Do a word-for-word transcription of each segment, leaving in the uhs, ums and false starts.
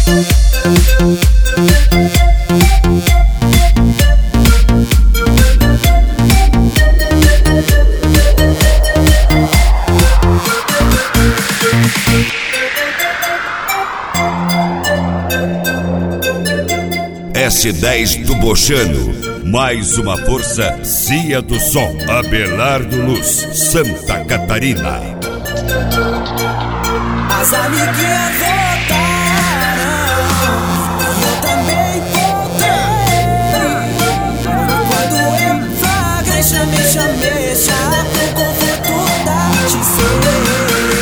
S dez do Bochano, mais uma força Cia do Som, Abelardo Luz, Santa Catarina. As amiguinhas voltaram, eu também voltei. Quando eu flagrei, chamei, chamei, já pro conforto da T C.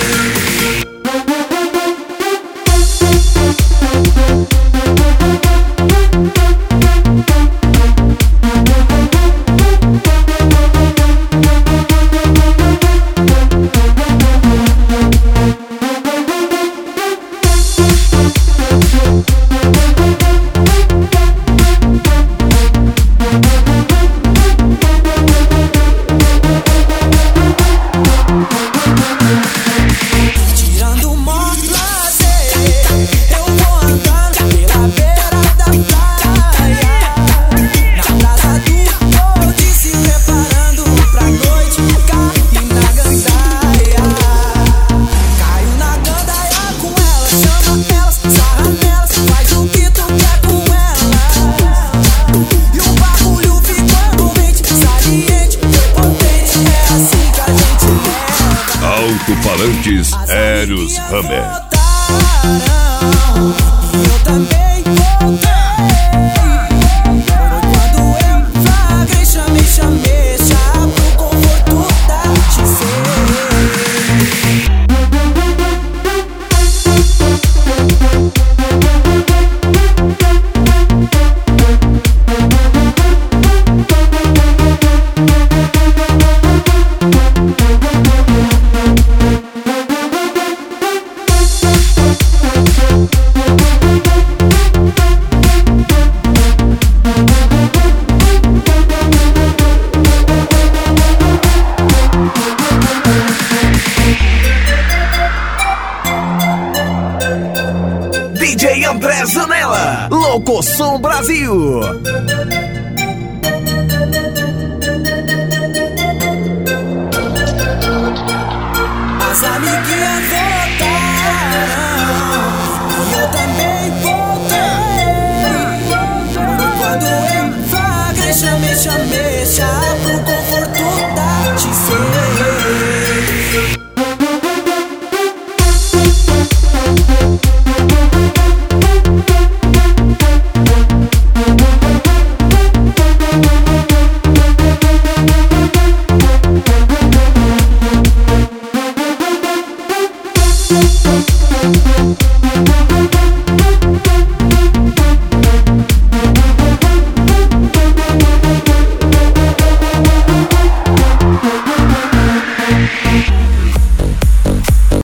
Alto-falantes Eros Hammer. Eu também voltei. Quando eu flagrei, chamei, chamei, já pro conforto da T C. D J André Zanella, Locoção Brasil. As amiguinhas voltaram, eu também voltei. Quando eu flagrei, chamei, chamei, já pro conforto da T C. We'll be right back.